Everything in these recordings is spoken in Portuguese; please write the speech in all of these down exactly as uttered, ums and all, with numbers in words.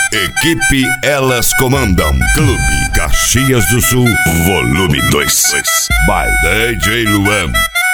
Equipe Elas Comandam. Clube Caxias do Sul, volume dois. By D J Luan.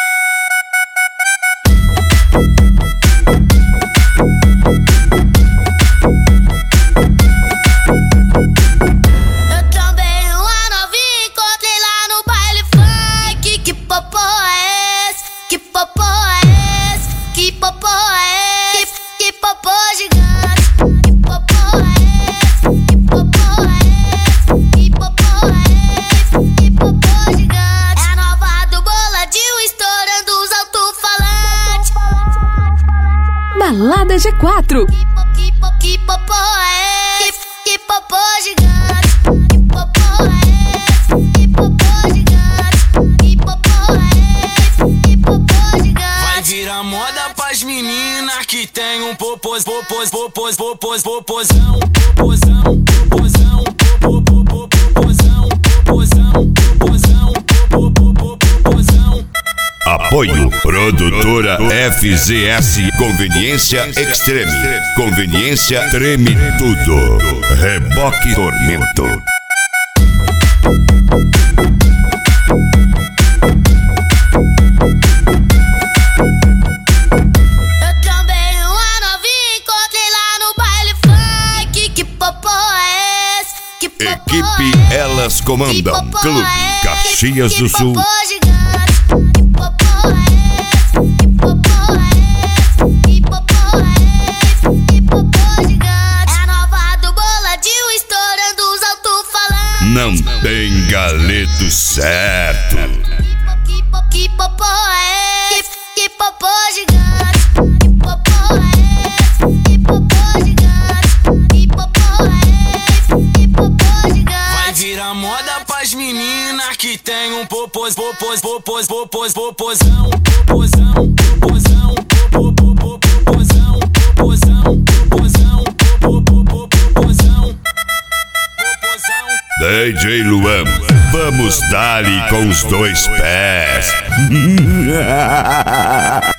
Balada G quatro. Que popô é esse? Que popô gigante? Que popô é esse? Que popô gigante? Que popô é esse? Que popô gigante? Vai virar moda pras meninas que tem um popôs, popôs, popôs, popôs, popôzão, popôzão, popôzão, popôzão, popôzão, popôzão, popôzão. Apoio Produtora F Z S. Conveniência Extreme. Conveniência treme tudo. Reboque Tormento. Eu trombei uma novinha, encontrei lá no baile funk. Que popô é esse? Que popô Equipe é Elas Comandam. Que popô Clube é esse? Caxias do Que Sul. popô gigante? Que popô é esse? Que popô é esse? Que popô é esse? Que popô gigante? É a nova do boladinho estourando os alto-falantes. Não tem galeto certo. Que po- Que popô é esse? Que popô gigante? Que popô é esse? Que popô gigante? Que popô é esse? Que popô gigante? Vai virar moda pras meninas que tem um popôs, popôs, popôs, popôs, popôzão, popôzão, popôzão, popôzão, popôzão, popôzão, popôzão. D J Luan, vamos dar-lhe com os dois pés.